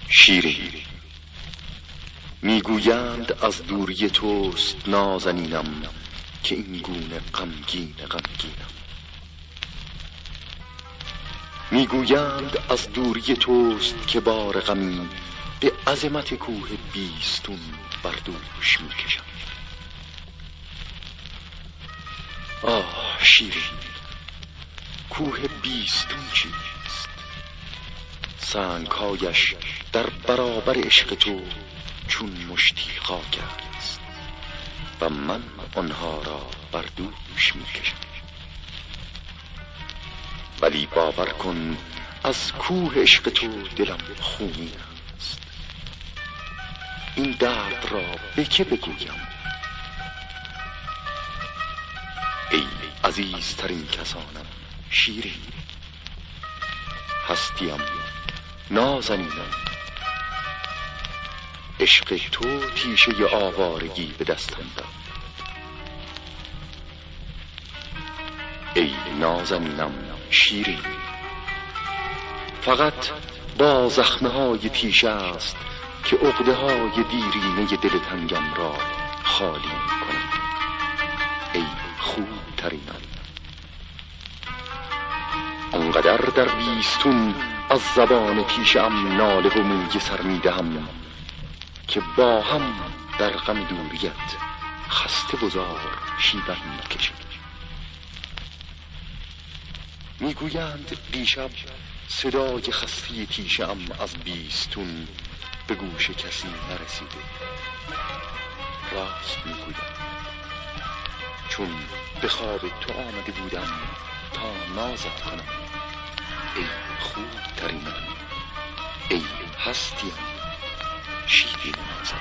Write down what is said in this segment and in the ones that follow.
شیرین میگویند از دوری توست نازنینم که این گونه غمگینم. میگویند از دوری توست که بار غمی به عظمت کوه بیستون بر دوش میکشم. آه شیرین، کوه بیستون چیست؟ سنگ‌هایش در برابر عشق تو چون مشتی خاک است و من آنها را بر دوش میکشم. ولی باور کن از کوه عشق تو دلم خونین است. این درد را به که بگویم؟ ای عزیزترین کسانم شیرین، هستیم نازنینم. عشق تو تیشه آوارگی به دستم داد. ای نازنینم شیرین، فقط با زخمه های تیشه است که عقده های دیرینه دل تنگم را خالی می کنم. ای خوب ترینم، آنقدر در بیستون از زبان تیشه‌ام ناله و موی سر می دهم که با هم در غم دوریت خسته بزار شیون می کشیم. میگویند دیشب صدای خسته تیشه‌ام از بیستون به گوش کسی نرسیده. راست میگویم، چون به خواب تو آمده بودم تا نازت کنم. ای خوب ترینم، ای هستیم شیرین نازم.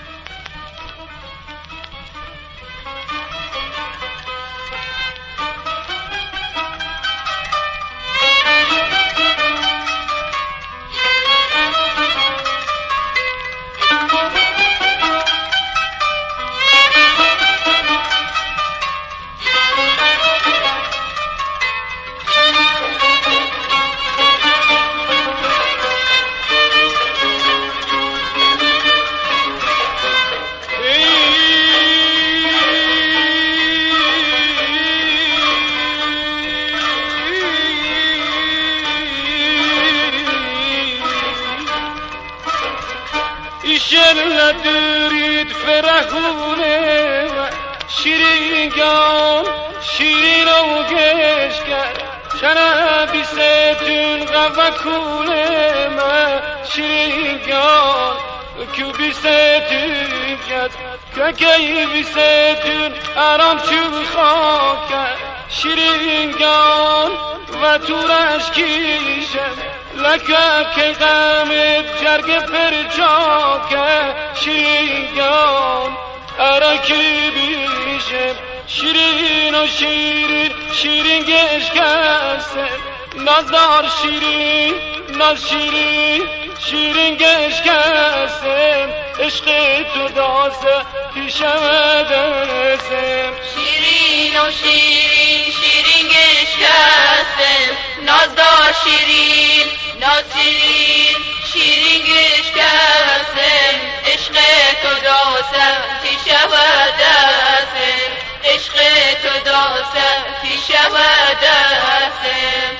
ندارید فرحونه شیرینگان شیرین و گشگر چنه بیستون غوکونه من شیرینگان که بیستون کد که بیستون آرام چون خاک شیرینگان و تو رشکیشم لکه که غمت جرگ پرچاکه شیرینگان ارکی بیشم شیرین و شیرین شیرین گشکسته نازدار شیرین ناز شیرین شیرین گشکسته عشق تو دازه پیشم دسته شیرین و شیرین شیرین گشکسته نازدار شیرین ناز شیرین شیرین گشکسته عشق تو دازه پیشم دسته عشق تو دازه پیشم دسته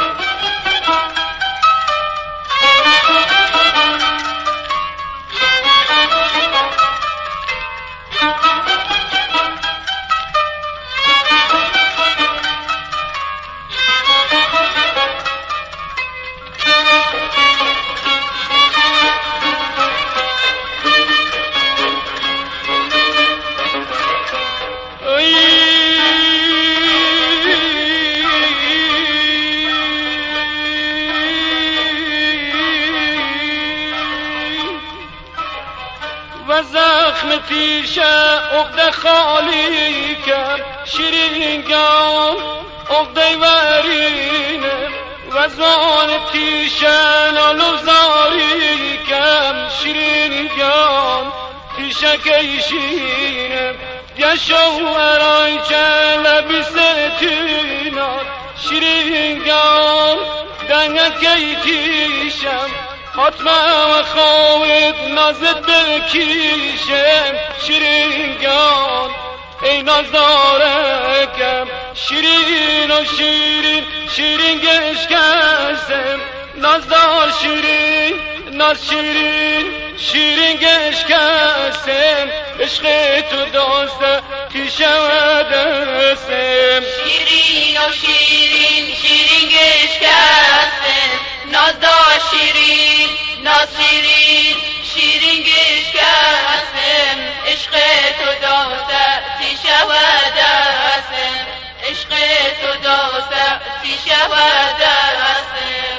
و زخم تیشه عقده خالی کرد شیرینگان عقده ورینه و زان تیشه نالو زاری کرد شیرینگان تیشه کشینه گشو ارای چله بیستینات شیرینگان دنگت که تیشم حتما خواهد نازت بکیشم شیرینگان ای نازدارکم شیرین و شیرین شیرین گشکستم نازدار شیرین ناز شیرین شیرین گشکستم عشق تو داسته پیشودستم شیرین و شیرین شیرین گشکستم نازدار شیرین ناز شیرین شیرین گشکستم عشق تو داسته پیشودستم عشق تو داسته پیشودستم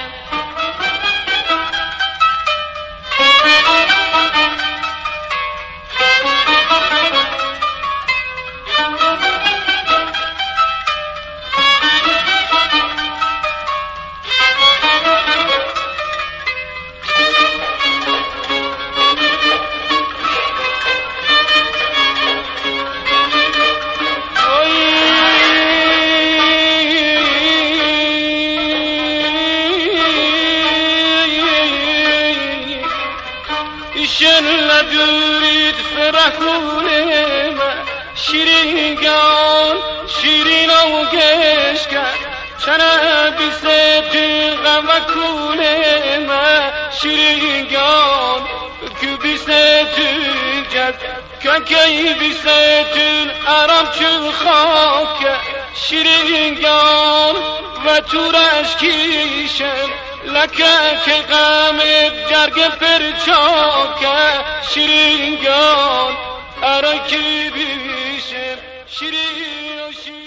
ایشالله دورید فرحونم شیرینگان شیرین و گشکر چنه بیستون غم و کونم شیرینگان که بیستون جد که بیستون عرب چون خاک شیرینگان و تورش کیشم لکه که غمت جرگ پرچاکه شیرینگان ارکی بیشم شیرین و شیرین